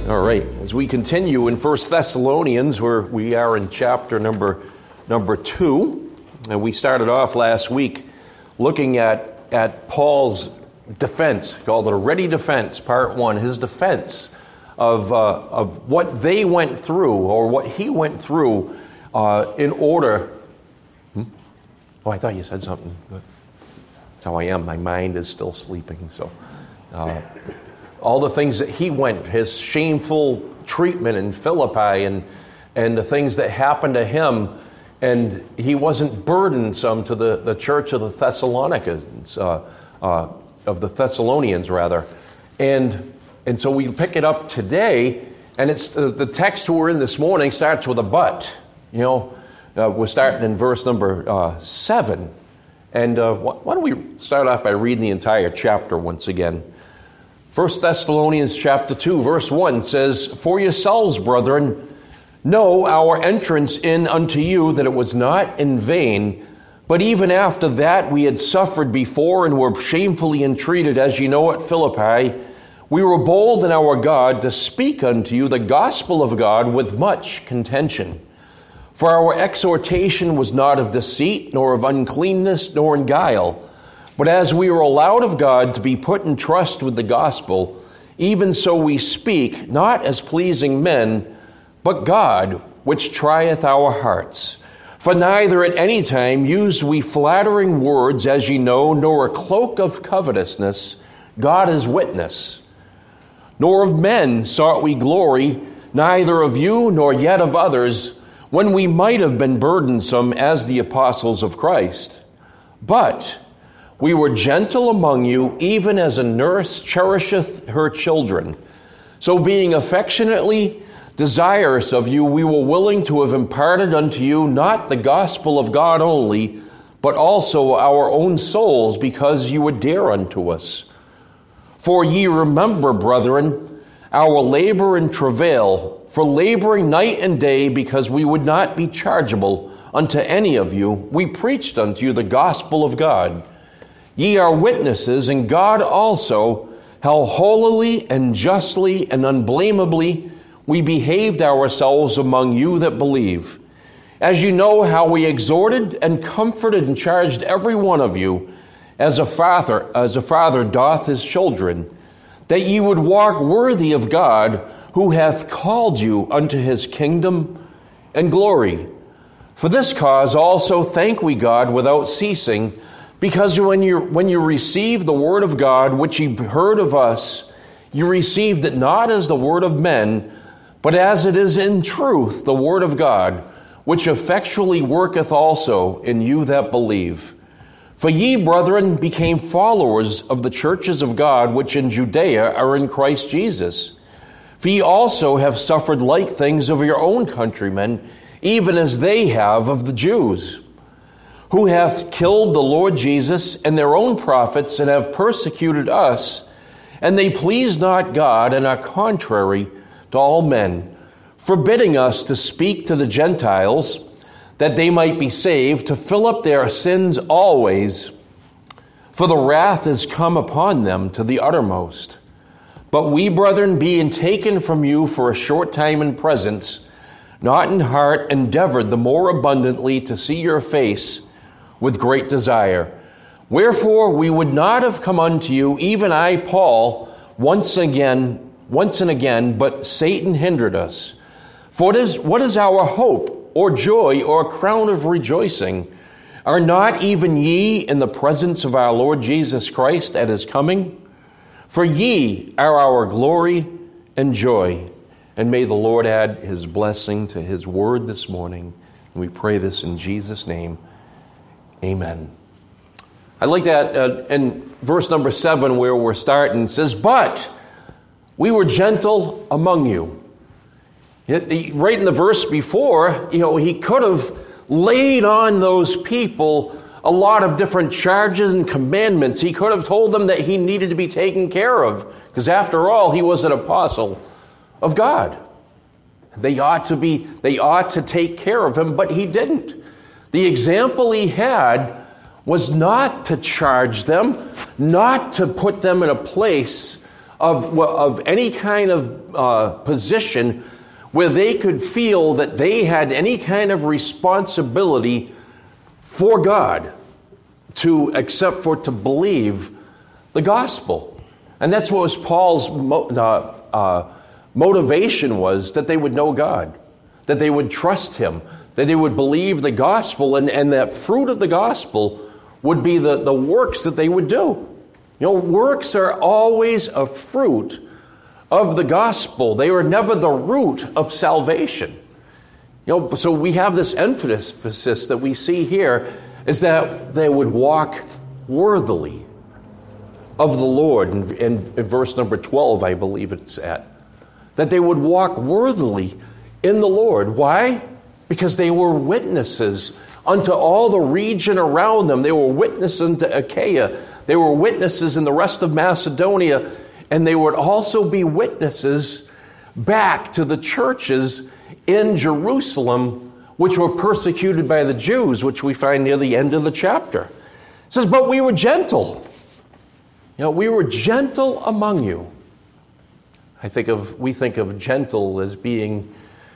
All right, as we continue in 1 Thessalonians, where we are in chapter number 2, and we started off last week looking at Paul's defense, called it a ready defense, part 1, his defense of what they went through, or what he went through in order... Oh, I thought you said something. That's how I am. My mind is still sleeping, so... all the things that he went, his shameful treatment in Philippi and the things that happened to him, and he wasn't burdensome to the church of the Thessalonians, of the Thessalonians rather. And so we pick it up today, and it's the text we're in this morning starts with a but. You know, we're starting in verse number 7. And why don't we start off by reading the entire chapter once again. 1 Thessalonians chapter 2, verse 1 says, "For yourselves, brethren, know our entrance in unto you, that it was not in vain, but even after that we had suffered before and were shamefully entreated, as ye know at Philippi, we were bold in our God to speak unto you the gospel of God with much contention. For our exhortation was not of deceit, nor of uncleanness, nor in guile. But as we are allowed of God to be put in trust with the gospel, even so we speak, not as pleasing men, but God, which trieth our hearts. For neither at any time used we flattering words, as ye know, nor a cloak of covetousness, God is witness. Nor of men sought we glory, neither of you, nor yet of others, when we might have been burdensome as the apostles of Christ. But we were gentle among you, even as a nurse cherisheth her children. So being affectionately desirous of you, we were willing to have imparted unto you not the gospel of God only, but also our own souls, because you were dear unto us. For ye remember, brethren, our labor and travail, for laboring night and day, because we would not be chargeable unto any of you, we preached unto you the gospel of God. Ye are witnesses, and God also, how holily and justly and unblameably we behaved ourselves among you that believe. As you know how we exhorted and comforted and charged every one of you, as a father doth his children, that ye would walk worthy of God, who hath called you unto his kingdom and glory. For this cause also thank we God without ceasing, because when you received the word of God, which ye heard of us, you received it not as the word of men, but as it is in truth the word of God, which effectually worketh also in you that believe. For ye, brethren, became followers of the churches of God, which in Judea are in Christ Jesus. For ye also have suffered like things of your own countrymen, even as they have of the Jews, who hath killed the Lord Jesus and their own prophets, and have persecuted us, and they please not God, and are contrary to all men, forbidding us to speak to the Gentiles, that they might be saved, to fill up their sins always. For the wrath is come upon them to the uttermost. But we, brethren, being taken from you for a short time in presence, not in heart, endeavored the more abundantly to see your face, with great desire. Wherefore we would not have come unto you, even I, Paul, once and again, but Satan hindered us. For what is our hope, or joy, or crown of rejoicing? Are not even ye in the presence of our Lord Jesus Christ at his coming? For ye are our glory and joy. And may the Lord add his blessing to his word this morning. And we pray this in Jesus' name. Amen. I like that in verse number 7 where we're starting. It says, but we were gentle among you. Right in the verse before, he could have laid on those people a lot of different charges and commandments. He could have told them that he needed to be taken care of, because after all, he was an apostle of God. They ought to take care of him, but he didn't. The example he had was not to charge them, not to put them in a place of any kind of position where they could feel that they had any kind of responsibility for God to believe the gospel. And that's what was Paul's motivation was, that they would know God, that they would trust him, that they would believe the gospel, and that fruit of the gospel would be the works that they would do. Works are always a fruit of the gospel. They are never the root of salvation. So we have this emphasis that we see here is that they would walk worthily of the Lord. In verse number 12, I believe it's at. That they would walk worthily in the Lord. Why? Because they were witnesses unto all the region around them. They were witnesses unto Achaia. They were witnesses in the rest of Macedonia. And they would also be witnesses back to the churches in Jerusalem, which were persecuted by the Jews, which we find near the end of the chapter. It says, but we were gentle. We were gentle among you. We think of gentle as being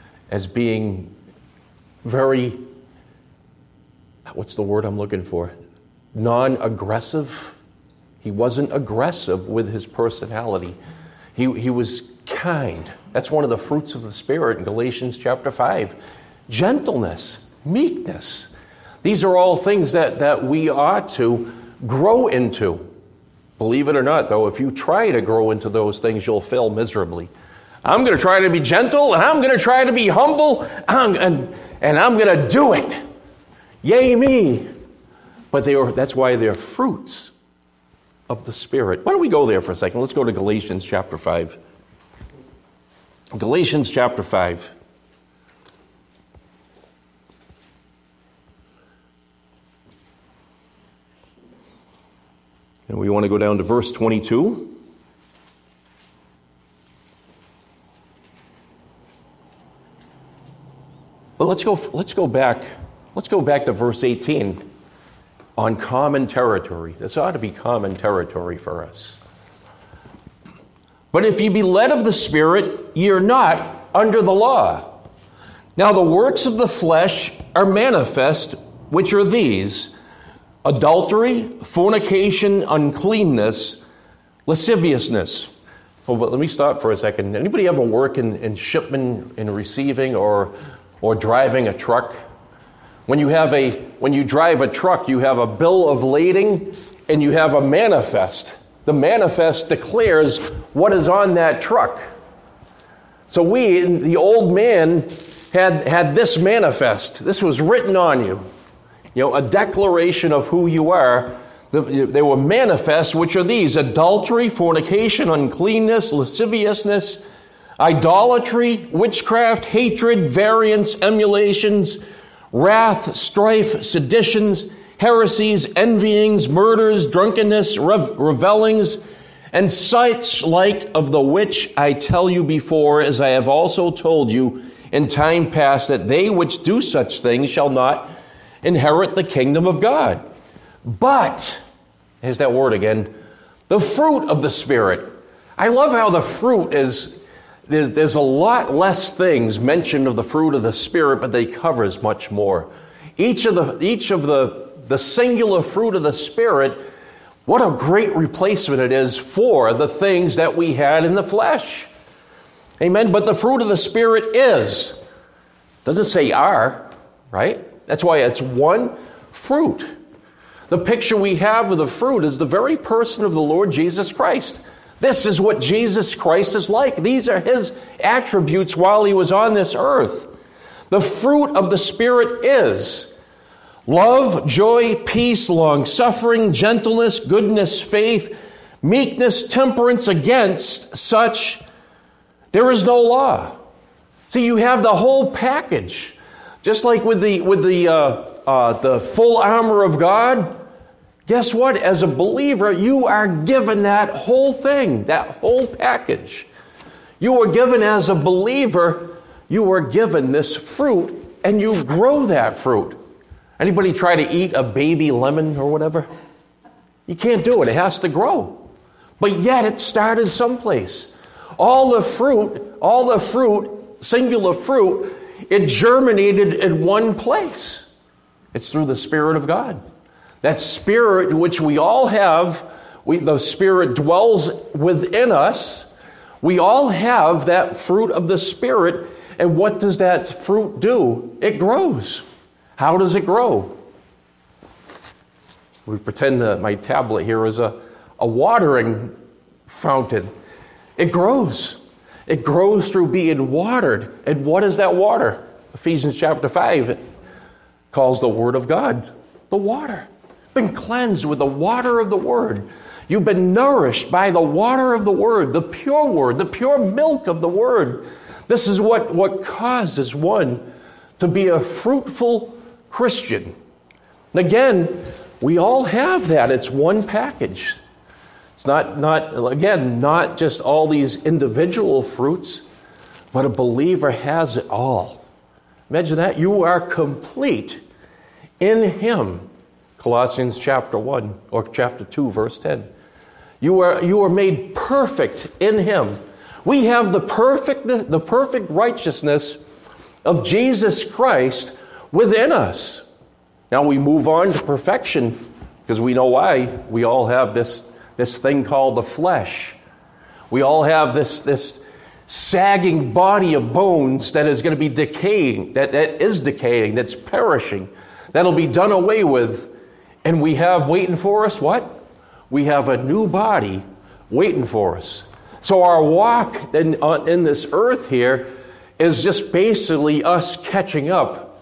very, what's the word I'm looking for? Non-aggressive. He wasn't aggressive with his personality. He was kind. That's one of the fruits of the Spirit in Galatians chapter 5. Gentleness, meekness. These are all things that we ought to grow into. Believe it or not, though, if you try to grow into those things, you'll fail miserably. I'm going to try to be gentle, and I'm going to try to be humble, and I'm going to do it. Yay me. But that's why they're fruits of the Spirit. Why don't we go there for a second? Let's go to Galatians chapter 5. Galatians chapter 5. And we want to go down to verse 22. But let's go back to verse 18 on common territory. This ought to be common territory for us. But if ye be led of the Spirit, ye are not under the law. Now the works of the flesh are manifest, which are these: adultery, fornication, uncleanness, lasciviousness. Well, but let me stop for a second. Anybody ever work in shipment, in receiving, or driving a truck? When you drive a truck, you have a bill of lading and you have a manifest. The manifest declares what is on that truck. So the old man, had this manifest. This was written on you. A declaration of who you are. They were manifest, which are these: adultery, fornication, uncleanness, lasciviousness, idolatry, witchcraft, hatred, variance, emulations, wrath, strife, seditions, heresies, envyings, murders, drunkenness, revellings, and such like, of the which I tell you before, as I have also told you in time past, that they which do such things shall not inherit the kingdom of God. But, here's that word again, the fruit of the Spirit. I love how the fruit is, there's a lot less things mentioned of the fruit of the Spirit, but they covers much more. Each of the singular fruit of the Spirit, what a great replacement it is for the things that we had in the flesh. Amen. But the fruit of the Spirit is, doesn't say are, right? That's why it's one fruit. The picture we have of the fruit is the very person of the Lord Jesus Christ. This is what Jesus Christ is like. These are his attributes while he was on this earth. The fruit of the Spirit is love, joy, peace, long-suffering, gentleness, goodness, faith, meekness, temperance. Against such there is no law. See, you have the whole package. Just like with the full armor of God, guess what? As a believer, you are given that whole thing, that whole package. You are given, as a believer, you are given this fruit, and you grow that fruit. Anybody try to eat a baby lemon or whatever? You can't do it. It has to grow. But yet it started someplace. All the fruit, singular fruit, it germinated in one place. It's through the Spirit of God. That Spirit which we all have, the Spirit dwells within us. We all have that fruit of the Spirit. And what does that fruit do? It grows. How does it grow? We pretend that my tablet here is a watering fountain. It grows. It grows through being watered. And what is that water? Ephesians chapter 5 calls the Word of God the water. Been cleansed with the water of the Word. You've been nourished by the water of the Word, the pure milk of the Word. This is what causes one to be a fruitful Christian. And again, we all have that. It's one package. It's not just all these individual fruits, but a believer has it all. Imagine that. You are complete in Him. Colossians chapter 1 or chapter 2, verse 10. You are made perfect in Him. We have the perfect righteousness of Jesus Christ within us. Now we move on to perfection because we know why. We all have this thing called the flesh. We all have this sagging body of bones that is going to be decaying, that is decaying, that's perishing, that'll be done away with. And we have waiting for us what? We have a new body waiting for us. So our walk in this earth here is just basically us catching up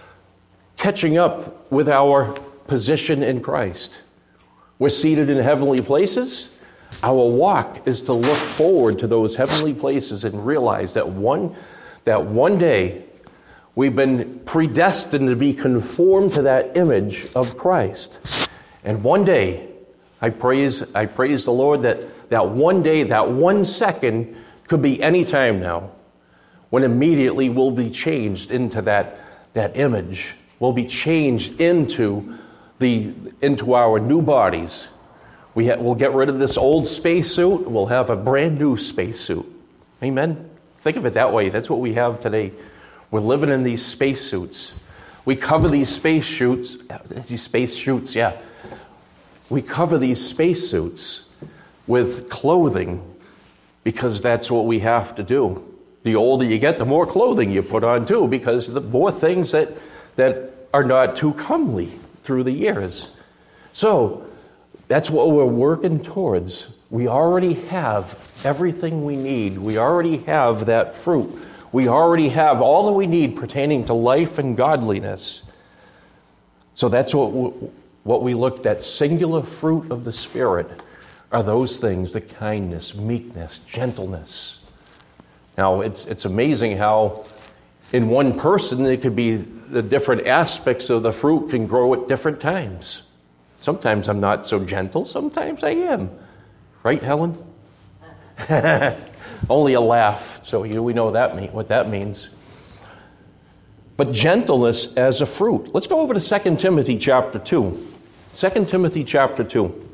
with our position in Christ. We're seated in heavenly places. Our walk is to look forward to those heavenly places and realize that one day we've been predestined to be conformed to that image of Christ. And one day, I praise the Lord that one day, that 1 second could be any time now, when immediately we'll be changed into that image. We'll be changed into our new bodies. We'll get rid of this old spacesuit. We'll have a brand new spacesuit. Amen? Think of it that way. That's what we have today. We're living in these spacesuits. We cover these spacesuits. We cover these spacesuits with clothing because that's what we have to do. The older you get, the more clothing you put on too, because the more things that are not too comely through the years. So that's what we're working towards. We already have everything we need. We already have that fruit. We already have all that we need pertaining to life and godliness. So that's what we looked at. Singular fruit of the Spirit are those things: the kindness, meekness, gentleness. Now, it's amazing how in one person it could be the different aspects of the fruit can grow at different times. Sometimes I'm not so gentle, sometimes I am. Right, Helen? Only a laugh, so we know what that means. But gentleness as a fruit. Let's go over to 2 Timothy chapter 2. 2 Timothy chapter 2.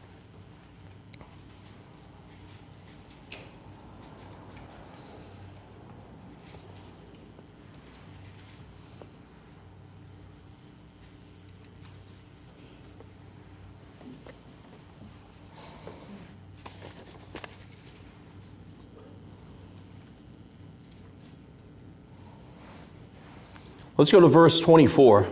Let's go to verse 24.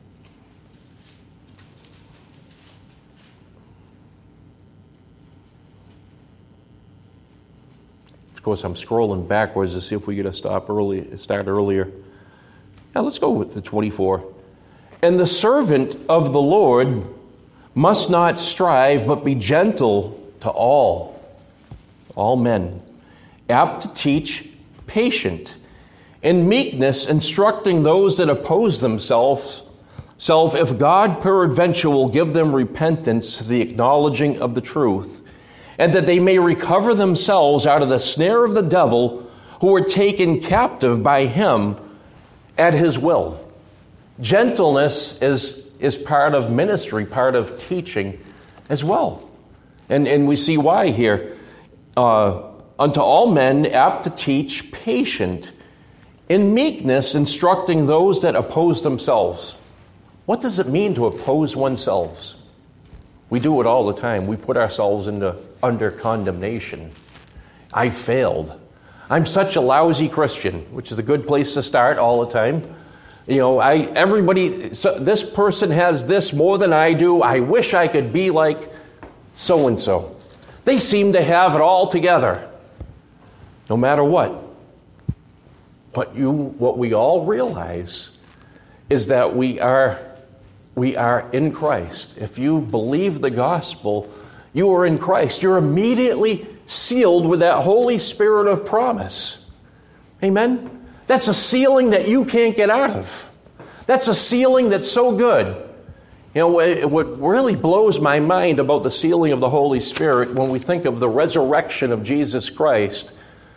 Of course, I'm scrolling backwards to see if we get a start earlier. Now, let's go with the 24. And the servant of the Lord must not strive, but be gentle to all men, apt to teach, patient, in meekness, instructing those that oppose themselves, if God peradventure will give them repentance to the acknowledging of the truth, and that they may recover themselves out of the snare of the devil, who were taken captive by him at his will. Gentleness is part of ministry, part of teaching as well. And we see why here. Unto all men apt to teach, patient, in meekness instructing those that oppose themselves. What does it mean to oppose oneself? We do it all the time. We put ourselves under condemnation. I failed. I'm such a lousy Christian, which is a good place to start all the time. This person has this more than I do. I wish I could be like so-and-so. They seem to have it all together. No matter what. What we all realize is that we are in Christ. If you believe the gospel, you are in Christ. You're immediately sealed with that Holy Spirit of promise. Amen? That's a sealing that you can't get out of. That's a sealing that's so good. What really blows my mind about the sealing of the Holy Spirit when we think of the resurrection of Jesus Christ,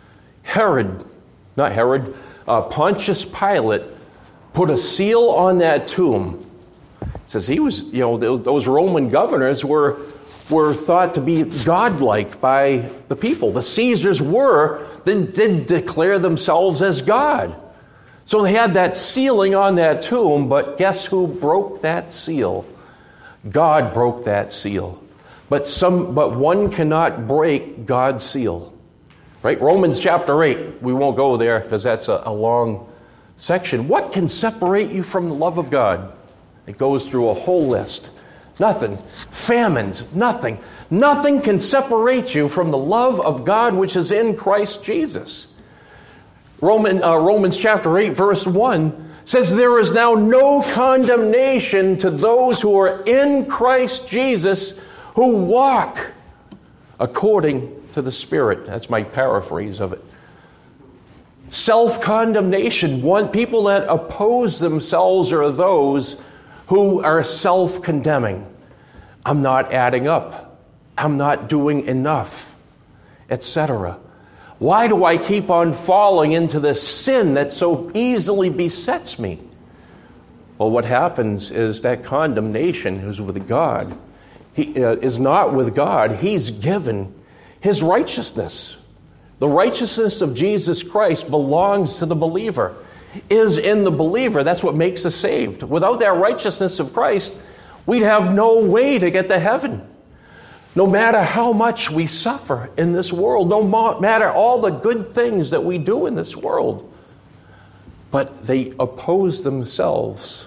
Pontius Pilate put a seal on that tomb. It says he was, those Roman governors were thought to be godlike by the people. The Caesars did declare themselves as God. So they had that sealing on that tomb, but guess who broke that seal? God broke that seal. But one cannot break God's seal. Right? Romans chapter 8. We won't go there because that's a long section. What can separate you from the love of God? It goes through a whole list. Nothing. Famines. Nothing. Nothing can separate you from the love of God which is in Christ Jesus. Romans chapter 8 verse 1 says, there is now no condemnation to those who are in Christ Jesus who walk according to the Spirit. That's my paraphrase of it. Self-condemnation. People that oppose themselves are those who are self-condemning. I'm not adding up. I'm not doing enough, etc. Why do I keep on falling into this sin that so easily besets me? Well, what happens is that condemnation is with God. He is not with God. He's given His righteousness. The righteousness of Jesus Christ belongs to the believer, is in the believer. That's what makes us saved. Without that righteousness of Christ, we'd have no way to get to heaven. No matter how much we suffer in this world, no matter all the good things that we do in this world, but they oppose themselves.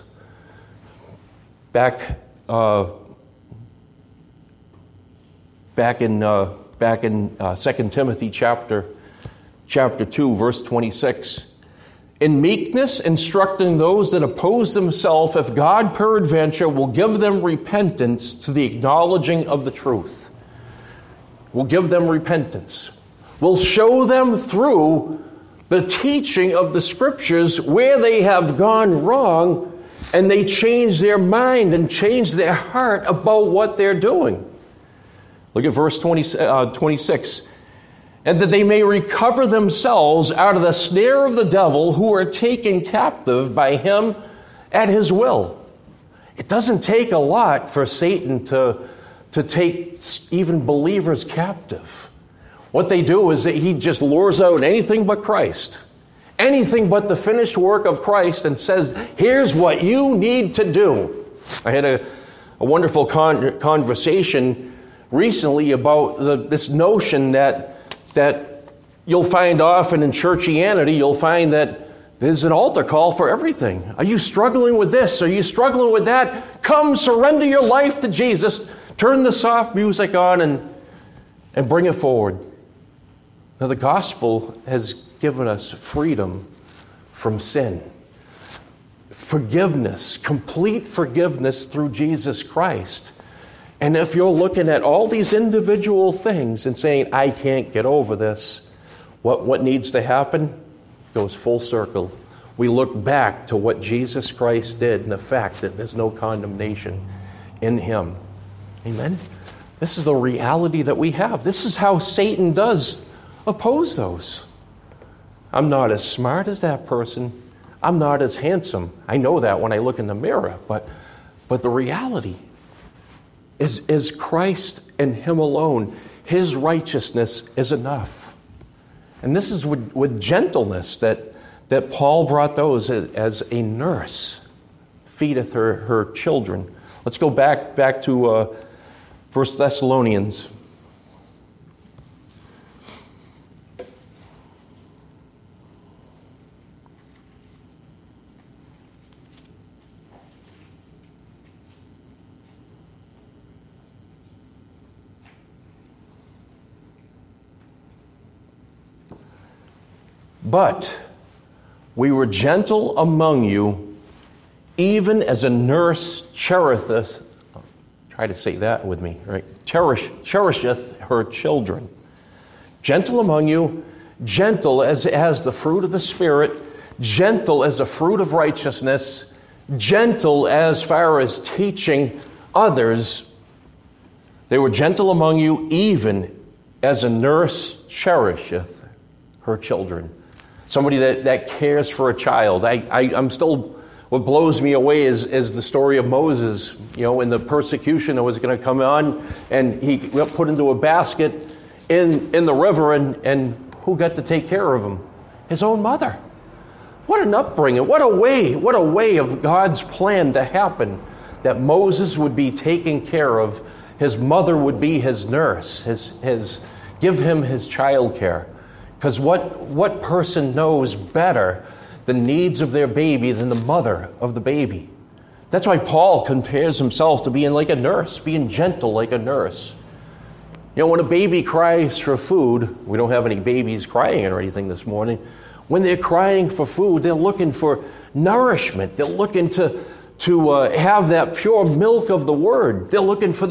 Back in 2 Timothy chapter 2, verse 26. In meekness, instructing those that oppose themselves, if God peradventure will give them repentance to the acknowledging of the truth. Will give them repentance. Will show them through the teaching of the Scriptures where they have gone wrong, and they change their mind and change their heart about what they're doing. Look at verse 26. And that they may recover themselves out of the snare of the devil, who are taken captive by him at his will. It doesn't take a lot for Satan to take even believers captive. What they do is that he just lures out anything but Christ, anything but the finished work of Christ, and says, here's what you need to do. I had a wonderful conversation recently about this notion that you'll find often in churchianity. You'll find that there's an altar call for everything. Are you struggling with this? Are you struggling with that? Come, surrender your life to Jesus. Turn the soft music on and bring it forward. Now, the gospel has given us freedom from sin. Forgiveness, complete forgiveness through Jesus Christ. And if you're looking at all these individual things and saying, I can't get over this, what needs to happen? Goes full circle. We look back to what Jesus Christ did and the fact that there's no condemnation in Him. Amen? This is the reality that we have. This is how Satan does oppose those. I'm not as smart as that person. I'm not as handsome. I know that when I look in the mirror. But the reality is Christ and Him alone. His righteousness is enough. And this is with gentleness that Paul brought those as a nurse feedeth her children. Let's go back to 1 Thessalonians. But we were gentle among you, even as a nurse cherisheth, try to say that with me, right? Cherisheth her children. Gentle among you, gentle as the fruit of the Spirit, gentle as the fruit of righteousness, gentle as far as teaching others. They were gentle among you, even as a nurse cherisheth her children. Somebody that cares for a child. I'm still, what blows me away is the story of Moses, and the persecution that was going to come on, and he got put into a basket in the river, and who got to take care of him? His own mother. What an upbringing. What a way of God's plan to happen, that Moses would be taken care of. His mother would be his nurse, his give him his child care. Because what person knows better the needs of their baby than the mother of the baby? That's why Paul compares himself to being like a nurse, being gentle like a nurse. When a baby cries for food, we don't have any babies crying or anything this morning. When they're crying for food, they're looking for nourishment. They're looking to have that pure milk of the Word. They're looking for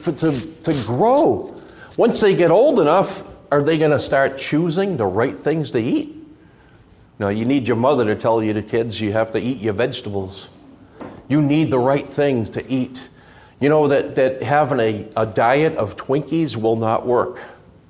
to grow. Once they get old enough, are they going to start choosing the right things to eat? No, you need your mother to tell you, the kids, you have to eat your vegetables. You need the right things to eat. You know that having a diet of Twinkies will not work.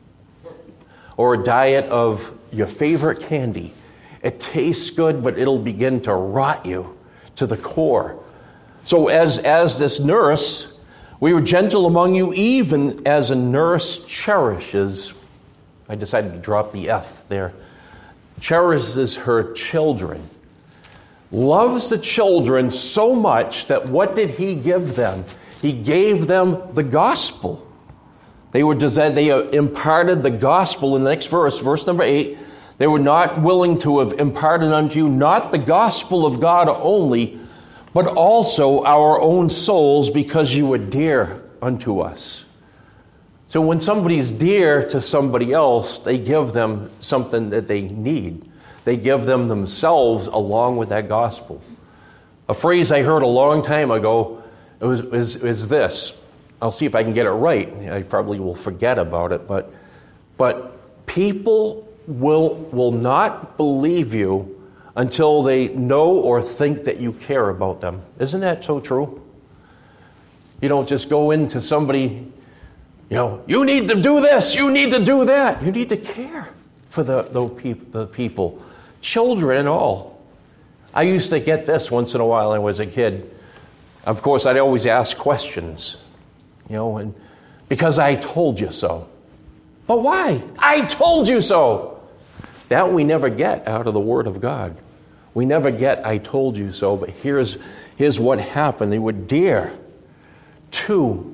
Or a diet of your favorite candy. It tastes good, but it'll begin to rot you to the core. So as this nurse, we were gentle among you, even as a nurse cherishes. I decided to drop the F there. Cherishes her children. Loves the children so much that what did he give them? He gave them the gospel. They imparted the gospel in the next verse number 8. They were not willing to have imparted unto you not the gospel of God only, but also our own souls, because you were dear unto us. So when somebody's dear to somebody else, they give them something that they need. They give them themselves along with that gospel. A phrase I heard a long time ago is this. I'll see if I can get it right. I probably will forget about it, but people will not believe you until they know or think that you care about them. Isn't that so true? You don't just go into somebody, you need to do this, you need to do that. You need to care for the people, children and all. I used to get this once in a while when I was a kid. Of course, I'd always ask questions, and because I told you so. But why? I told you so. That we never get out of the Word of God. We never get, I told you so, but here's what happened. They were dear to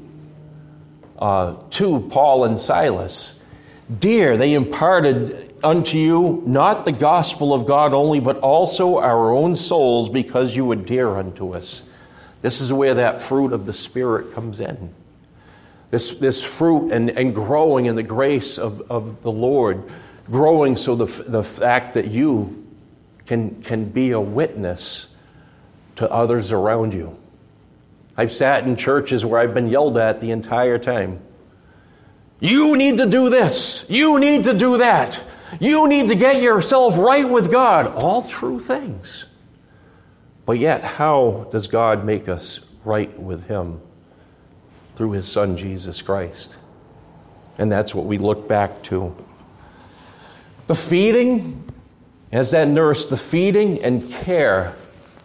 Paul and Silas. Dear, they imparted unto you not the gospel of God only, but also our own souls, because you were dear unto us. This is where that fruit of the Spirit comes in. This fruit and growing in the grace of the Lord, growing so the fact that you can be a witness to others around you. I've sat in churches where I've been yelled at the entire time. You need to do this. You need to do that. You need to get yourself right with God. All true things. But yet, how does God make us right with Him? Through His Son, Jesus Christ. And that's what we look back to. The feeding, as that nurse, the feeding and care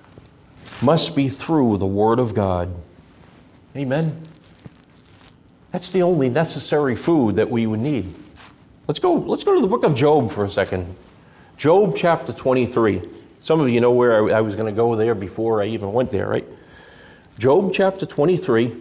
must be through the Word of God. Amen. That's the only necessary food that we would need. Let's go to the book of Job for a second. Job chapter 23. Some of you know where I was going to go there before I even went there, right? Job chapter 23.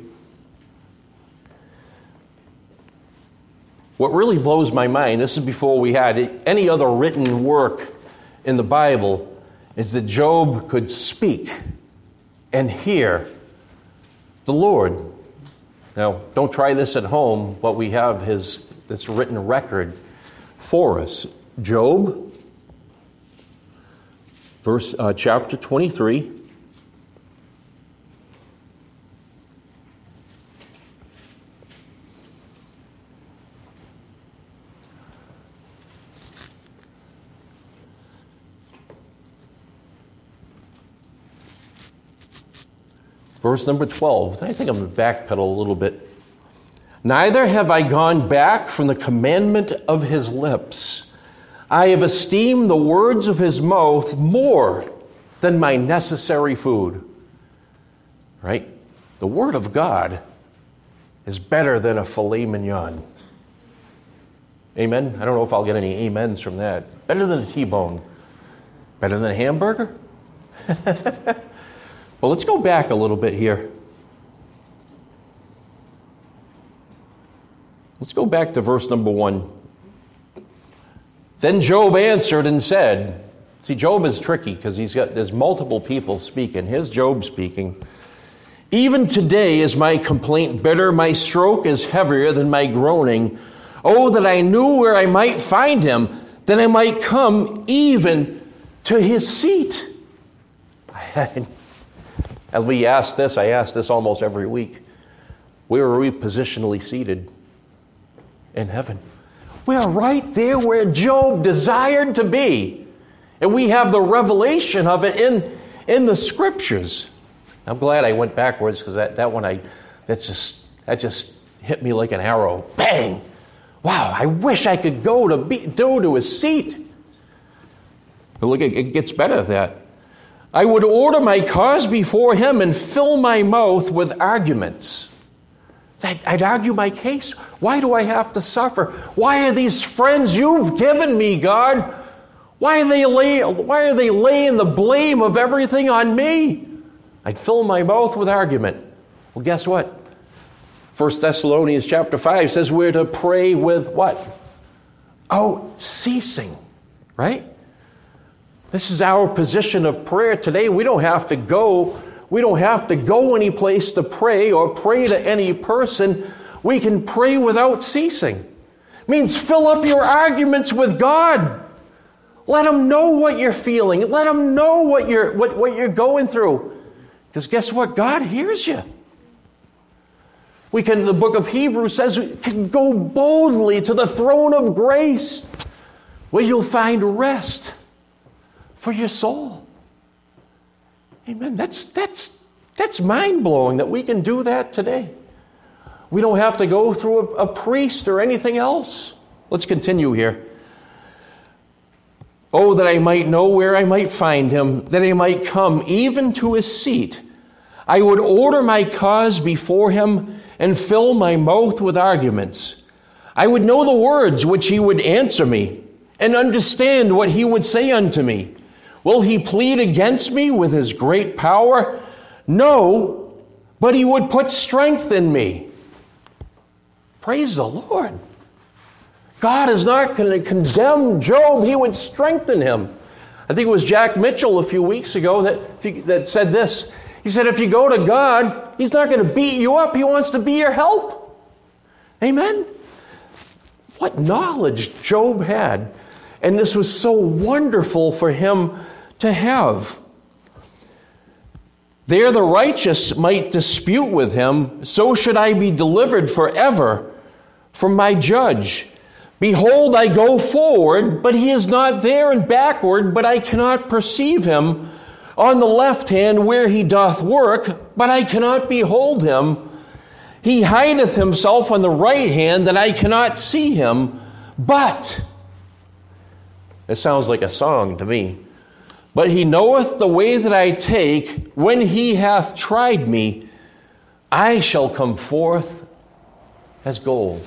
What really blows my mind, this is before we had any other written work in the Bible, is that Job could speak and hear the Lord. Now, don't try this at home, but we have this written record for us. Job, chapter 23. Verse number 12. I think I'm going to backpedal a little bit. Neither have I gone back from the commandment of his lips. I have esteemed the words of his mouth more than my necessary food. Right? The word of God is better than a filet mignon. Amen? I don't know if I'll get any amens from that. Better than a T-bone. Better than a hamburger? Well, let's go back a little bit here. Let's go back to verse number 1. Then Job answered and said, see, Job is tricky because there's multiple people speaking. Here's Job speaking. Even today is my complaint bitter, my stroke is heavier than my groaning. Oh, that I knew where I might find him, that I might come even to his seat. As I ask this almost every week. Where are we positionally seated? In heaven. We're right there where Job desired to be. And we have the revelation of it in the Scriptures. I'm glad I went backwards because that just hit me like an arrow. Bang! Wow, I wish I could go to his seat. But look, it gets better than that. I would order my cause before him and fill my mouth with arguments. I'd argue my case. Why do I have to suffer? Why are these friends you've given me, God? Why are they laying the blame of everything on me? I'd fill my mouth with argument. Well, guess what? 1 Thessalonians chapter 5 says we're to pray with what? Oh, ceasing, right? This is our position of prayer today. We don't have to go any place to pray or pray to any person. We can pray without ceasing. It means fill up your arguments with God. Let him know what you're feeling. Let him know what you're going through. Because guess what? God hears you. The book of Hebrews says we can go boldly to the throne of grace where you'll find rest for your soul. Amen. That's mind-blowing that we can do that today. We don't have to go through a priest or anything else. Let's continue here. Oh, that I might know where I might find him, that I might come even to his seat. I would order my cause before him and fill my mouth with arguments. I would know the words which he would answer me and understand what he would say unto me. Will he plead against me with his great power? No, but he would put strength in me. Praise the Lord. God is not going to condemn Job. He would strengthen him. I think it was Jack Mitchell a few weeks ago that said this. He said, if you go to God, he's not going to beat you up. He wants to be your help. Amen? What knowledge Job had. And this was so wonderful for him to have. There the righteous might dispute with him, so should I be delivered forever from my judge. Behold, I go forward, but he is not there, and backward, but I cannot perceive him. On the left hand where he doth work, but I cannot behold him. He hideth himself on the right hand, that I cannot see him. But, it sounds like a song to me. But he knoweth the way that I take. When he hath tried me, I shall come forth as gold.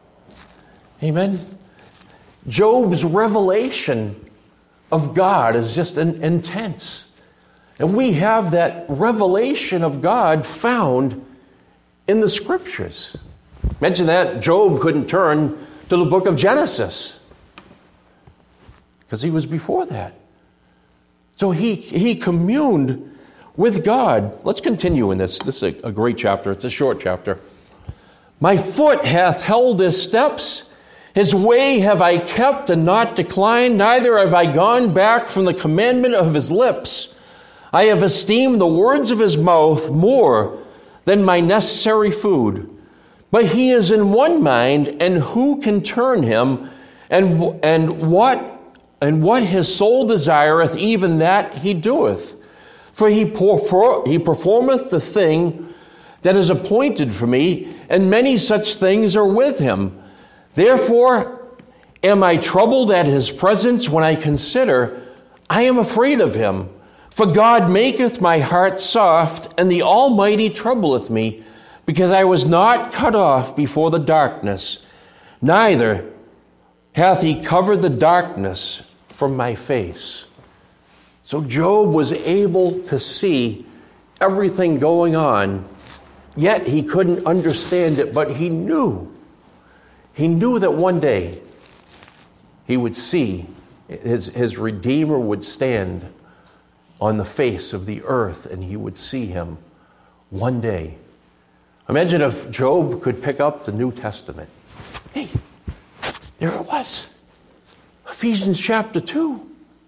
Amen? Job's revelation of God is just intense. And we have that revelation of God found in the Scriptures. Mention that Job couldn't turn to the book of Genesis because he was before that. So he communed with God. Let's continue in this. This is a great chapter. It's a short chapter. My foot hath held his steps. His way have I kept and not declined. Neither have I gone back from the commandment of his lips. I have esteemed the words of his mouth more than my necessary food. But he is in one mind, and who can turn him? And what his soul desireth, even that he doeth. For he performeth the thing that is appointed for me, and many such things are with him. Therefore am I troubled at his presence when I consider, I am afraid of him. For God maketh my heart soft, and the Almighty troubleth me, because I was not cut off before the darkness, neither hath he covered the darkness from my face. So Job was able to see everything going on, yet he couldn't understand it, but he knew. He knew that one day he would see, his Redeemer would stand on the face of the earth, and he would see him one day. Imagine if Job could pick up the New Testament. Hey, there it was. Ephesians chapter 2.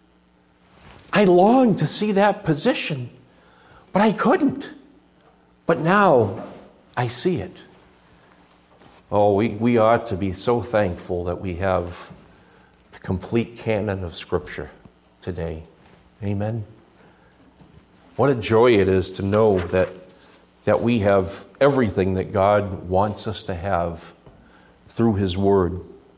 I longed to see that position, but I couldn't. But now I see it. Oh, we ought to be so thankful that we have the complete canon of Scripture today. Amen. What a joy it is to know that we have everything that God wants us to have through His Word.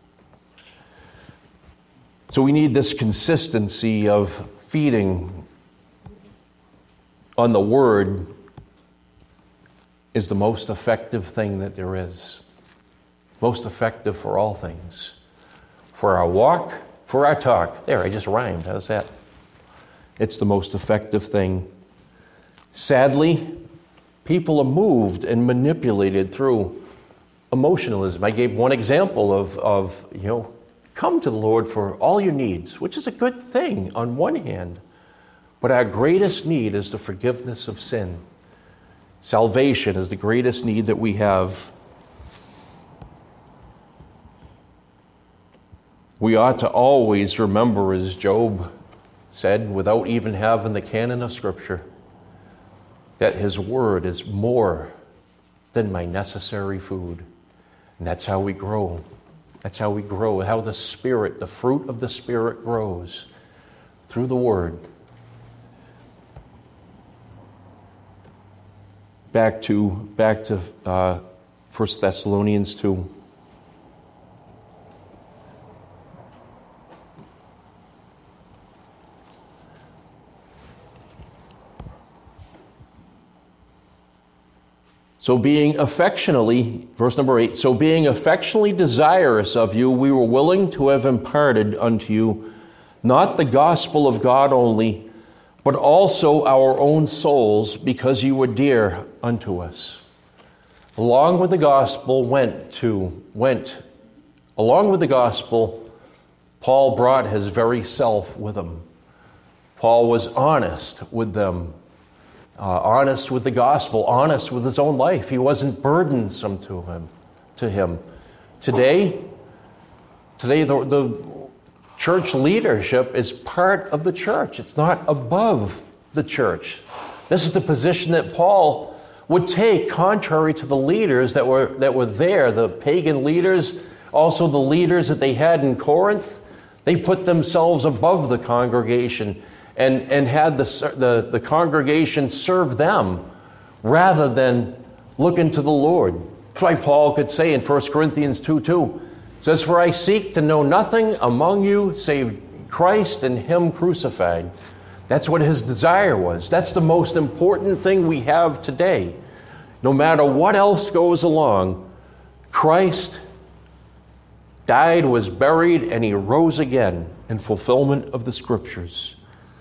So we need this consistency of feeding on the Word is the most effective thing that there is. Most effective for all things. For our walk, for our talk. There, I just rhymed. How's that? It's the most effective thing. Sadly, people are moved and manipulated through emotionalism. I gave one example of come to the Lord for all your needs, which is a good thing on one hand. But our greatest need is the forgiveness of sin. Salvation is the greatest need that we have. We ought to always remember, as Job said, without even having the canon of Scripture, that his word is more than my necessary food. And that's how we grow. That's how we grow, how the Spirit, the fruit of the Spirit grows through the Word. Back to 1 Thessalonians 2. So being affectionately, verse number 8, so being affectionately desirous of you, we were willing to have imparted unto you not the gospel of God only, but also our own souls, because you were dear unto us. Along with the gospel along with the gospel, Paul brought his very self with him. Paul was honest with them. Honest with the gospel, honest with his own life. He wasn't burdensome to him. Today, the church leadership is part of the church. It's not above the church. This is the position that Paul would take, contrary to the leaders that were there, the pagan leaders, also the leaders that they had in Corinth. They put themselves above the congregation and had the congregation serve them rather than look into the Lord. That's why Paul could say in 1 Corinthians 2:2, says, for I seek to know nothing among you save Christ and Him crucified. That's what his desire was. That's the most important thing we have today. No matter what else goes along, Christ died, was buried, and he rose again in fulfillment of the Scriptures.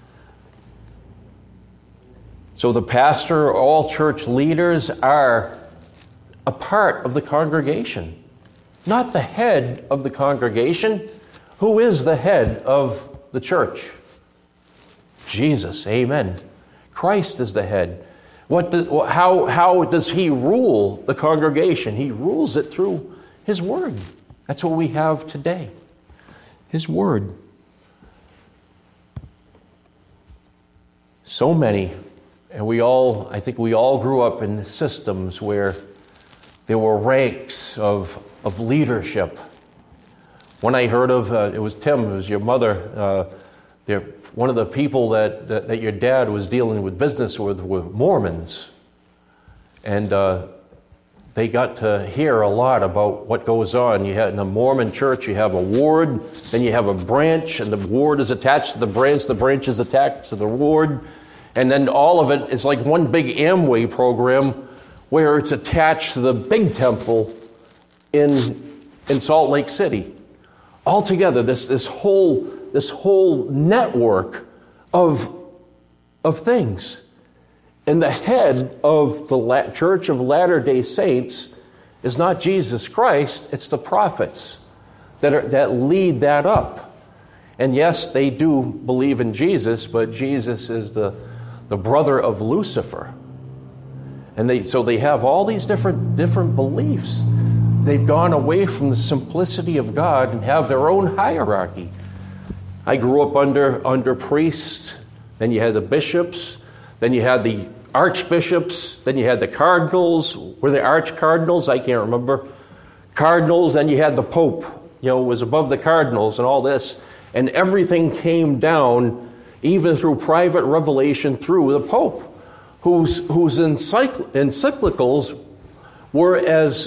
So the pastor, all church leaders are a part of the congregation, not the head of the congregation. Who is the head of the church? Jesus, amen. Christ is the head. How does he rule the congregation? He rules it through his word. That's what we have today, his word. So many, and I think we all grew up in systems where there were ranks of leadership. When I heard of, it was Tim, it was your mother, one of the people that your dad was dealing with business with were Mormons. And they got to hear a lot about what goes on. You had in the Mormon church, you have a ward, then you have a branch, and the ward is attached to the branch is attached to the ward, and then all of it is like one big Amway program where it's attached to the big temple in Salt Lake City. Altogether, this whole network of things. And the head of the Church of Latter-day Saints is not Jesus Christ, it's the prophets that lead that up. And yes, they do believe in Jesus, but Jesus is the brother of Lucifer. And so they have all these different beliefs. They've gone away from the simplicity of God and have their own hierarchy. I grew up under priests, then you had the bishops, then you had the archbishops, then you had the cardinals. Were they arch-cardinals? I can't remember. Cardinals, then you had the Pope, was above the cardinals and all this. And everything came down, even through private revelation, through the Pope, whose encyclicals were as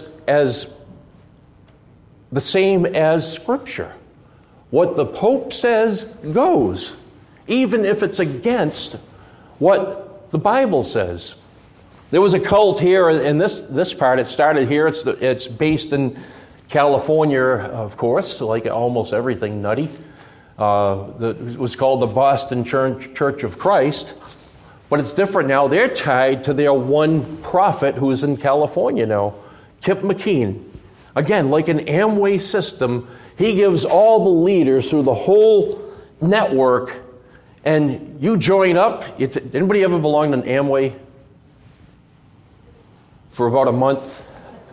the same as Scripture. What the Pope says goes, even if it's against what the Bible says. There was a cult here in this part. It started here. It's based in California, of course, like almost everything nutty. It was called the Boston Church of Christ. But it's different now. They're tied to their one prophet who's in California now, Kip McKean. Again, like an Amway system, he gives all the leaders through the whole network, and you join up. Anybody ever belonged to an Amway for about a month?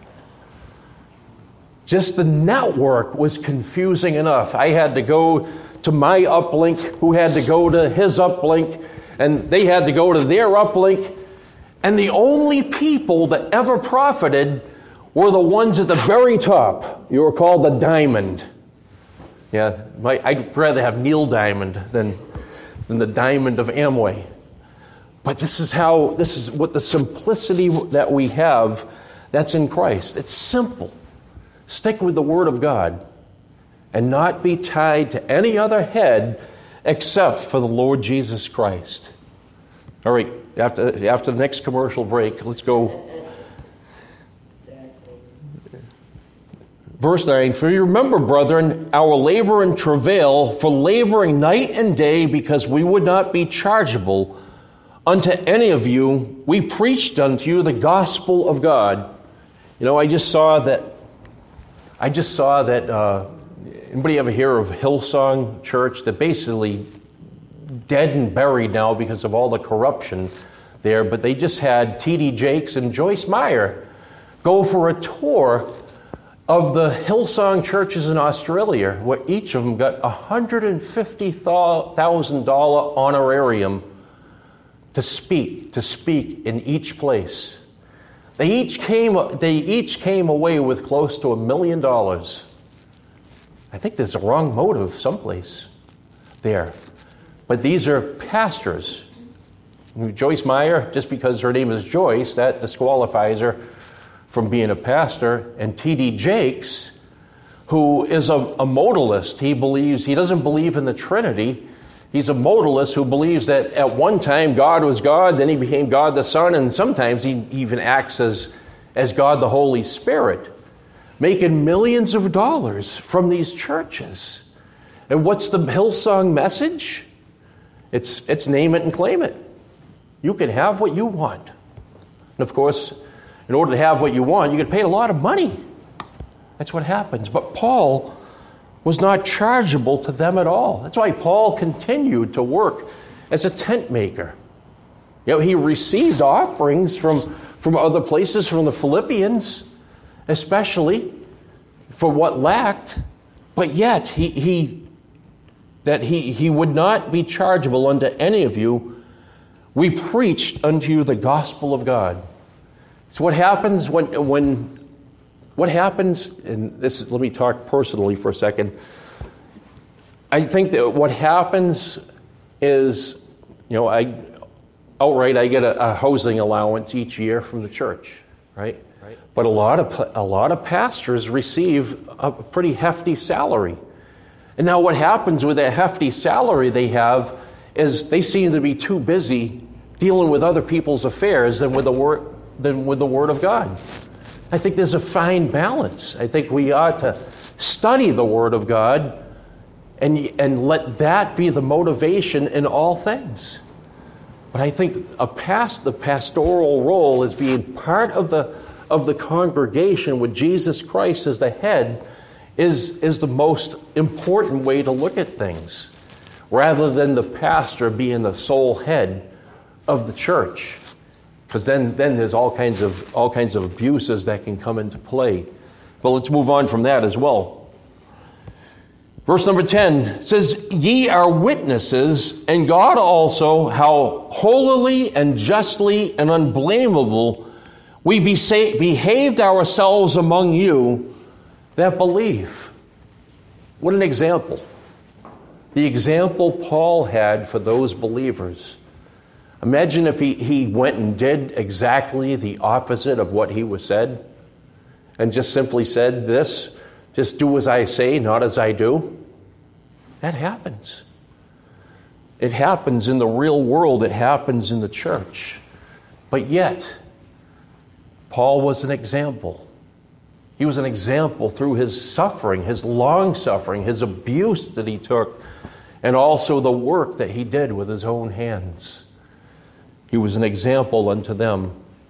Just the network was confusing enough. I had to go to my uplink, who had to go to his uplink, and they had to go to their uplink. And the only people that ever profited were the ones at the very top. You were called the Diamond. Yeah, I'd rather have Neil Diamond than the Diamond of Amway. But this is what the simplicity that we have that's in Christ. It's simple. Stick with the Word of God and not be tied to any other head except for the Lord Jesus Christ. All right, after the next commercial break, let's go. Verse 9, for you remember, brethren, our labor and travail, for laboring night and day, because we would not be chargeable unto any of you. We preached unto you the gospel of God. I just saw that. Anybody ever hear of Hillsong Church? They're basically dead and buried now because of all the corruption there. But they just had T.D. Jakes and Joyce Meyer go for a tour of the Hillsong churches in Australia, where each of them got $150,000 honorarium to speak in each place. They each came away with close to $1 million. I think there's a wrong motive someplace there. But these are pastors. Joyce Meyer, just because her name is Joyce, that disqualifies her from being a pastor. And T.D. Jakes, who is a modalist. He doesn't believe in the Trinity. He's a modalist who believes that at one time God was God, then he became God the Son, and sometimes he even acts as God the Holy Spirit. making millions of dollars from these churches. And what's the Hillsong message? It's name it and claim it. You can have what you want. And of course, in order to have what you want, you get paid a lot of money. That's what happens. But Paul was not chargeable to them at all. That's why Paul continued to work as a tent maker. He received offerings from other places, from the Philippians, especially for what lacked, but yet he would not be chargeable unto any of you. We preached unto you the gospel of God. So what happens what happens, and this, let me talk personally for a second. I think that what happens is, I get a housing allowance each year from the church, right? But a lot of pastors receive a pretty hefty salary. And now what happens with that hefty salary they have is they seem to be too busy dealing with other people's affairs than with the Word of God. I think there's a fine balance. I think we ought to study the Word of God and let that be the motivation in all things. But I think the pastoral role is being part of the congregation with Jesus Christ as the head is the most important way to look at things, rather than the pastor being the sole head of the church. Because then there's all kinds of abuses that can come into play. But let's move on from that as well. Verse number 10 says, "Ye are witnesses, and God also, how holily and justly and unblameable we behaved ourselves among you that believe." What an example. The example Paul had for those believers. Imagine if he went and did exactly the opposite of what he was said, and just simply said this, just do as I say, not as I do. That happens. It happens in the real world. It happens in the church. But yet, Paul was an example. He was an example through his suffering, his long suffering, his abuse that he took, and also the work that he did with his own hands. He was an example unto them.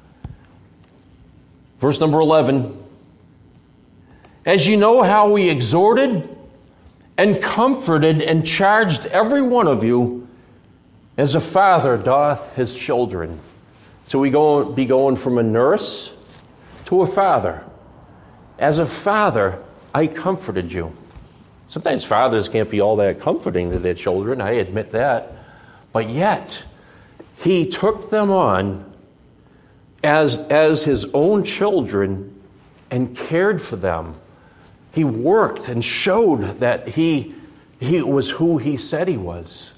Verse number 11. "As you know how we exhorted and comforted and charged every one of you as a father doth his children." So we be going from a nurse to a father. As a father, I comforted you. Sometimes fathers can't be all that comforting to their children, I admit that. But yet, he took them on as his own children and cared for them. He worked and showed that he was who he said he was.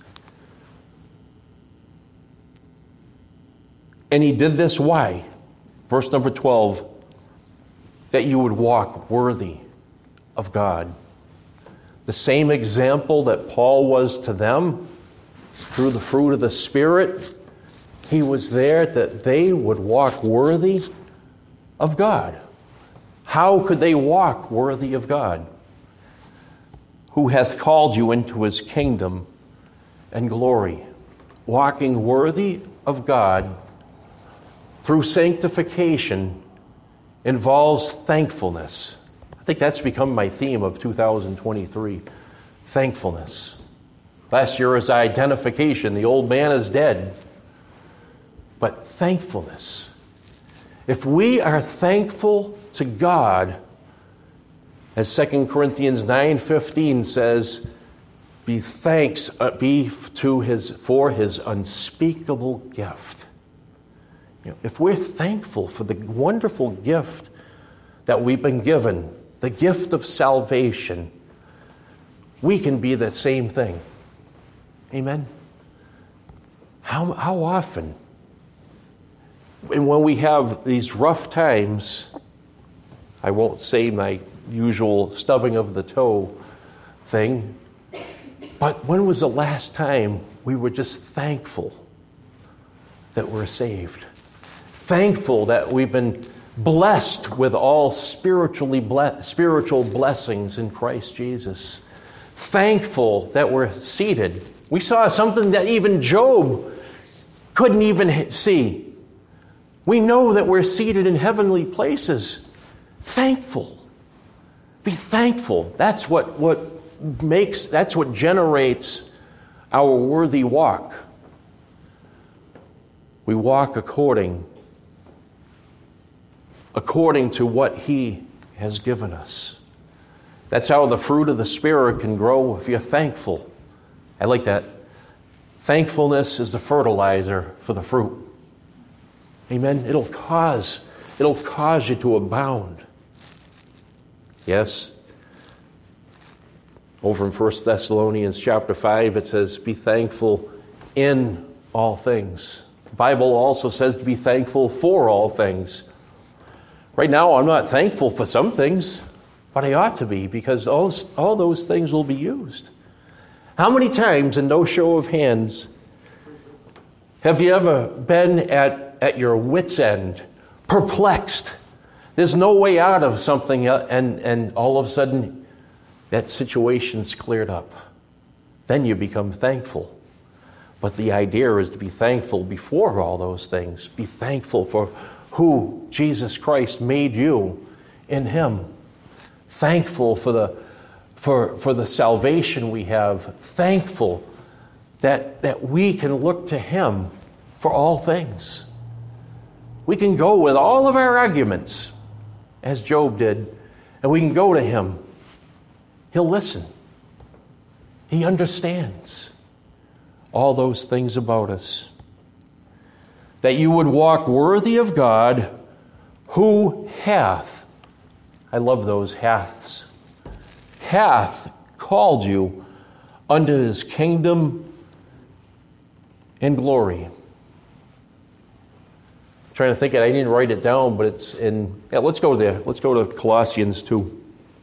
And he did this why? Verse number 12, that you would walk worthy of God. The same example that Paul was to them through the fruit of the Spirit, he was there that they would walk worthy of God. How could they walk worthy of God? Who hath called you into his kingdom and glory. Walking worthy of God through sanctification involves thankfulness. I think that's become my theme of 2023. Thankfulness. Last year was identification. The old man is dead. But thankfulness. If we are thankful to God, as 2 Corinthians 9:15 says, be for his unspeakable gift. If we're thankful for the wonderful gift that we've been given, the gift of salvation, we can be the same thing. Amen? How often, and when we have these rough times, I won't say my usual stubbing of the toe thing, but when was the last time we were just thankful that we're saved? Thankful that we've been blessed with all spiritual blessings in Christ Jesus. Thankful that we're seated. We saw something that even Job couldn't even see. We know that we're seated in heavenly places. Thankful. Be thankful. That's what generates our worthy walk. We walk according to what He has given us. That's how the fruit of the Spirit can grow if you're thankful. I like that. Thankfulness is the fertilizer for the fruit. Amen. It'll cause you to abound. Yes. Over in 1 Thessalonians chapter 5, it says, be thankful in all things. The Bible also says to be thankful for all things. Right now, I'm not thankful for some things, but I ought to be, because all those things will be used. How many times, in no show of hands, have you ever been at your wit's end, perplexed? There's no way out of something, and all of a sudden, that situation's cleared up. Then you become thankful. But the idea is to be thankful before all those things. Be thankful for who Jesus Christ made you in Him. Thankful for the salvation we have. Thankful that we can look to Him for all things. We can go with all of our arguments, as Job did, and we can go to Him. He'll listen. He understands all those things about us. That you would walk worthy of God, who hath, I love those haths, hath called you unto His kingdom and glory. I'm trying to think, I didn't write it down, but it's in, let's go there. Let's go to Colossians 2.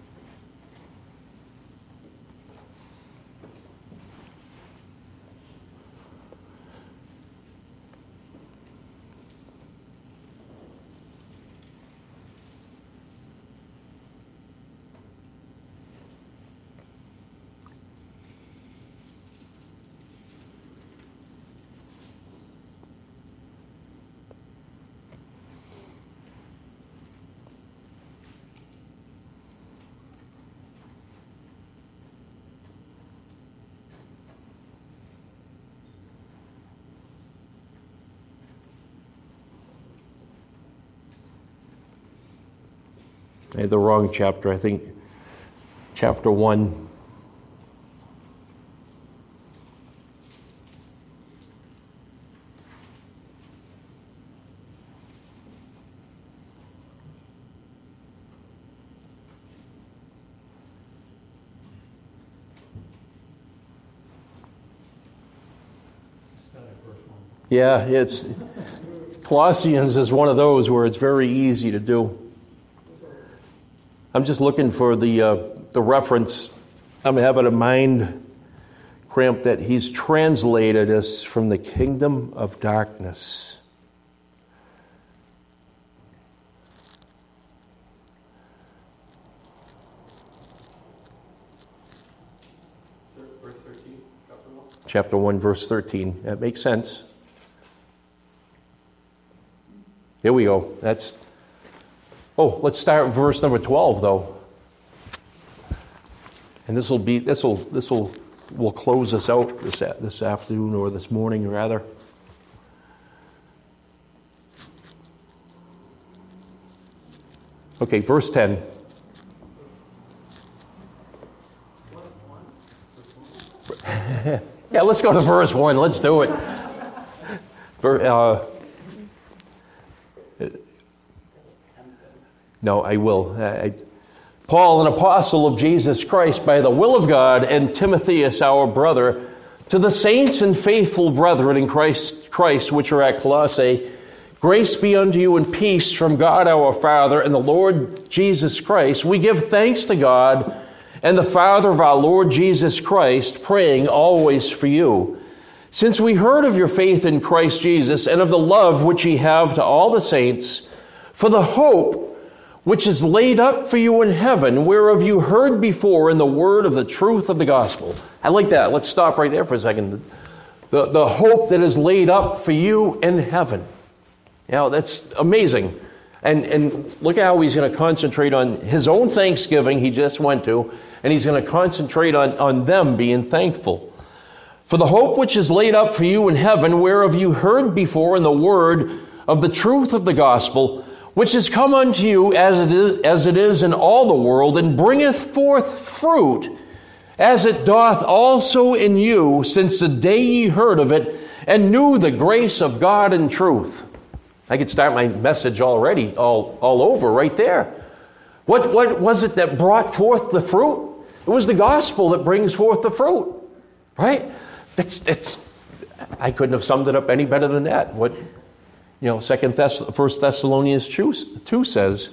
I had the wrong chapter. I think chapter 1. Yeah, it's Colossians is one of those where it's very easy to do. I'm just looking for the reference. I'm having a mind cramp that he's translated us from the kingdom of darkness. Verse 13, Chapter 1, verse 13. That makes sense. Here we go. Let's start with verse number 12, though. And we'll close us out this afternoon, or this morning, rather. Okay, verse 10. Yeah, let's go to verse 1. Let's do it. No, I will. Paul, an apostle of Jesus Christ, by the will of God, and Timotheus, our brother, to the saints and faithful brethren in Christ which are at Colossae, grace be unto you and peace from God our Father and the Lord Jesus Christ. We give thanks to God and the Father of our Lord Jesus Christ, praying always for you. Since we heard of your faith in Christ Jesus and of the love which ye have to all the saints, For the hope which is laid up for you in heaven, whereof you heard before in the word of the truth of the gospel. I like that. Let's stop right there for a second. The hope that is laid up for you in heaven. You know, that's amazing. And look at how he's going to concentrate on his own Thanksgiving he just went to, and he's going to concentrate on them being thankful. For the hope which is laid up for you in heaven, whereof you heard before in the word of the truth of the gospel, which is come unto you as it is in all the world, and bringeth forth fruit, as it doth also in you, since the day ye heard of it, and knew the grace of God in truth. I could start my message already, all over right there. What was it that brought forth the fruit? It was the gospel that brings forth the fruit, right? I couldn't have summed it up any better than that. What 1 Thessalonians 2 says,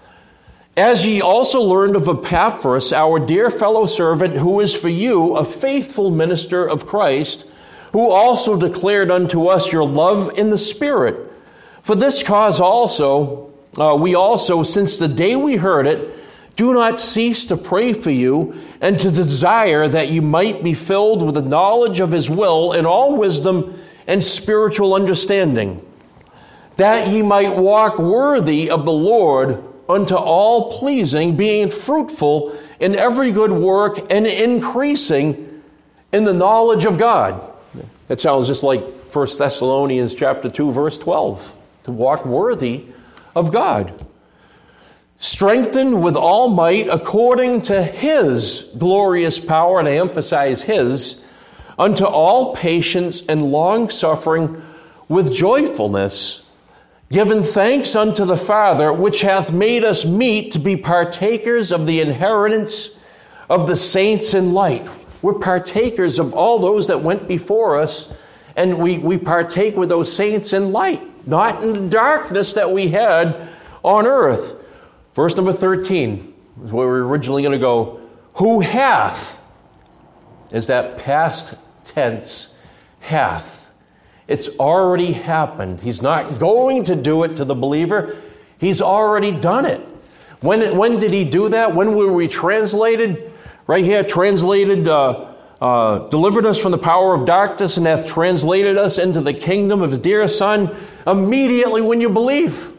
as ye also learned of Epaphras, our dear fellow servant, who is for you a faithful minister of Christ, who also declared unto us your love in the Spirit. For this cause also, we also, since the day we heard it, do not cease to pray for you, and to desire that you might be filled with the knowledge of his will in all wisdom and spiritual understanding, that ye might walk worthy of the Lord unto all pleasing, being fruitful in every good work and increasing in the knowledge of God. That sounds just like 1 Thessalonians chapter 2, verse 12. To walk worthy of God. Strengthened with all might according to his glorious power, and I emphasize his, unto all patience and long suffering with joyfulness, giving thanks unto the Father, which hath made us meet to be partakers of the inheritance of the saints in light. We're partakers of all those that went before us, and we partake with those saints in light, not in the darkness that we had on earth. Verse number 13 is where we're originally going to go. Who hath is that past tense, hath. It's already happened. He's not going to do it to the believer. He's already done it. When did he do that? When were we translated? Right here, translated, delivered us from the power of darkness and hath translated us into the kingdom of his dear Son. Immediately when you believe.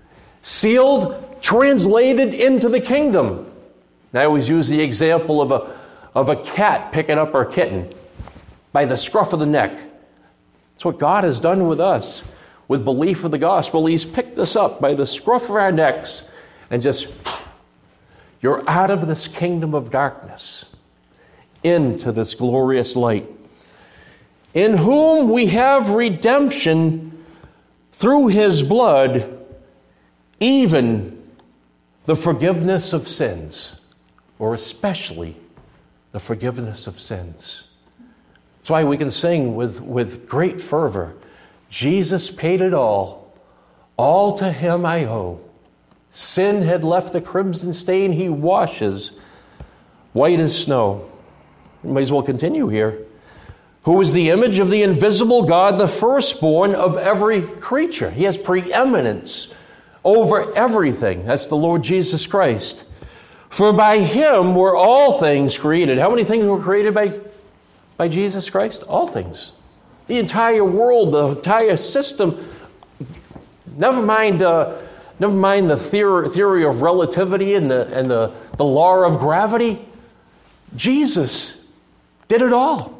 Sealed, translated into the kingdom. I always use the example of a cat picking up her kitten by the scruff of the neck. That's what God has done with us. With belief of the gospel, he's picked us up by the scruff of our necks and just, you're out of this kingdom of darkness into this glorious light. In whom we have redemption through his blood, even the forgiveness of sins, or especially the forgiveness of sins. That's why we can sing with great fervor, Jesus paid it all to him I owe. Sin had left a crimson stain, he washes white as snow. We might as well continue here. Who is the image of the invisible God, the firstborn of every creature. He has preeminence over everything. That's the Lord Jesus Christ. For by him were all things created. How many things were created by Jesus Christ? All things. The entire world, the entire system. Never mind the theory of relativity and the law of gravity. Jesus did it all.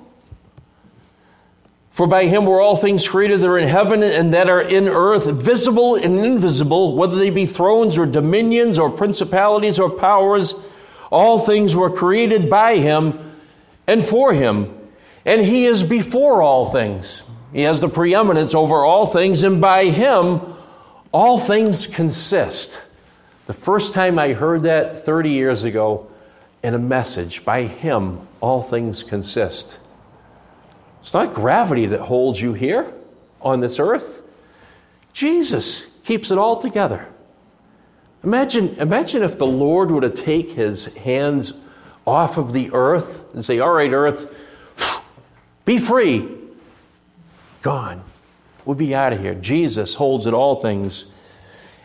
For by him were all things created that are in heaven and that are in earth, visible and invisible, whether they be thrones or dominions or principalities or powers. All things were created by him and for him. And he is before all things. He has the preeminence over all things, and by him all things consist. The first time I heard that 30 years ago in a message, by him all things consist. It's not gravity that holds you here on this earth. Jesus keeps it all together. Imagine if the Lord were to take his hands off of the earth and say, all right, earth, be free. Gone. We'll be out of here. Jesus holds it all things.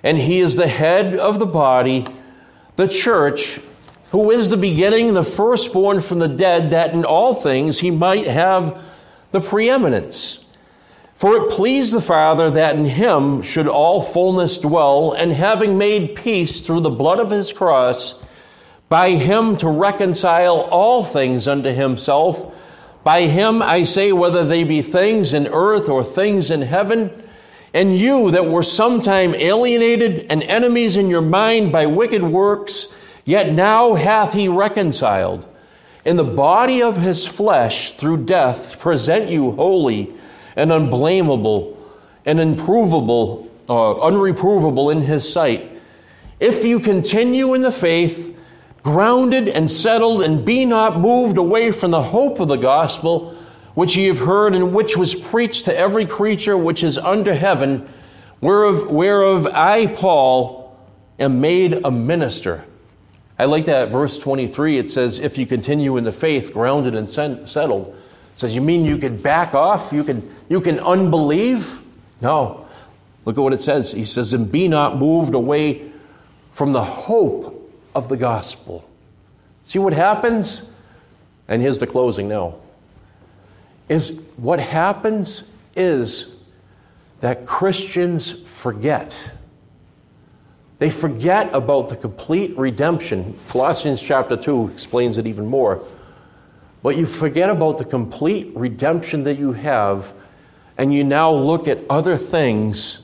And he is the head of the body, the church, who is the beginning, the firstborn from the dead, that in all things he might have the preeminence. For it pleased the Father that in him should all fullness dwell, and having made peace through the blood of his cross, by him to reconcile all things unto himself. By him, I say, whether they be things in earth or things in heaven. And you that were sometime alienated and enemies in your mind by wicked works, yet now hath he reconciled in the body of his flesh through death, to present you holy and unblameable and unreprovable in his sight. If you continue in the faith, grounded and settled, and be not moved away from the hope of the gospel, which ye have heard, and which was preached to every creature which is under heaven, whereof I, Paul, am made a minister. I like that verse 23. It says, if you continue in the faith, grounded and settled. It says, you mean you can back off? You can unbelieve? No. Look at what it says. He says, and be not moved away from the hope of the gospel. See what happens? And here's the closing now. What happens is that Christians forget. They forget about the complete redemption. Colossians chapter 2 explains it even more. But you forget about the complete redemption that you have, and you now look at other things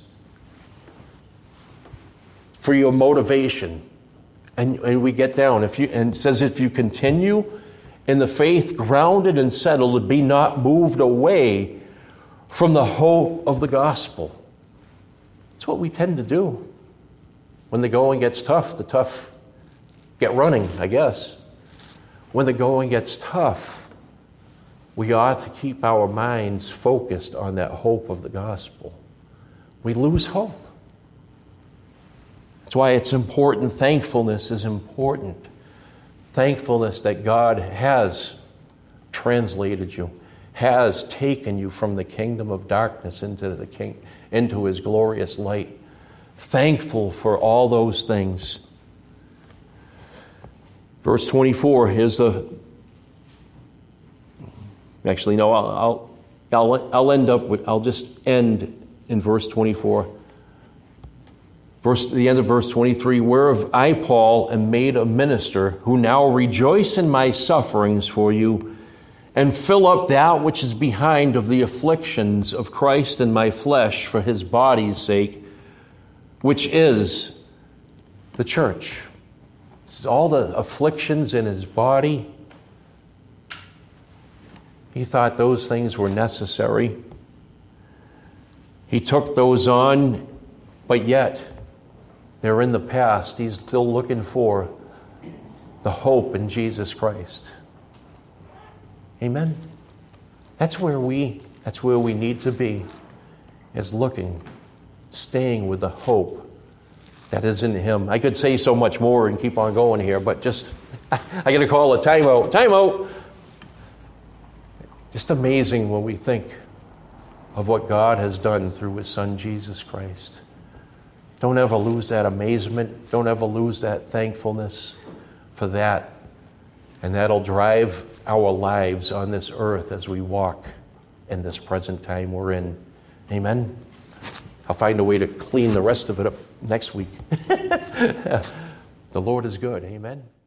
for your motivation. And we get down. And it says, if you continue in the faith, grounded and settled, be not moved away from the hope of the gospel. That's what we tend to do. When the going gets tough, the tough get running, I guess. When the going gets tough, we ought to keep our minds focused on that hope of the gospel. We lose hope. That's why it's important. Thankfulness is important. Thankfulness that God has translated you, has taken you from the kingdom of darkness into his glorious light. Thankful for all those things. Verse 24 is the... Actually, no, I'll end up with... I'll just end in verse 24. The end of verse 23, whereof I, Paul, am made a minister, who now rejoice in my sufferings for you, and fill up that which is behind of the afflictions of Christ in my flesh for his body's sake, which is the church. This is all the afflictions in his body. He thought those things were necessary. He took those on, but yet they're in the past. He's still looking for the hope in Jesus Christ. Amen? That's where we need to be, is looking, staying with the hope that is in him. I could say so much more and keep on going here, but just, I got to call a timeout. Timeout! Just amazing when we think of what God has done through his Son, Jesus Christ. Don't ever lose that amazement. Don't ever lose that thankfulness for that. And that'll drive our lives on this earth as we walk in this present time we're in. Amen? I'll find a way to clean the rest of it up next week. The Lord is good. Amen?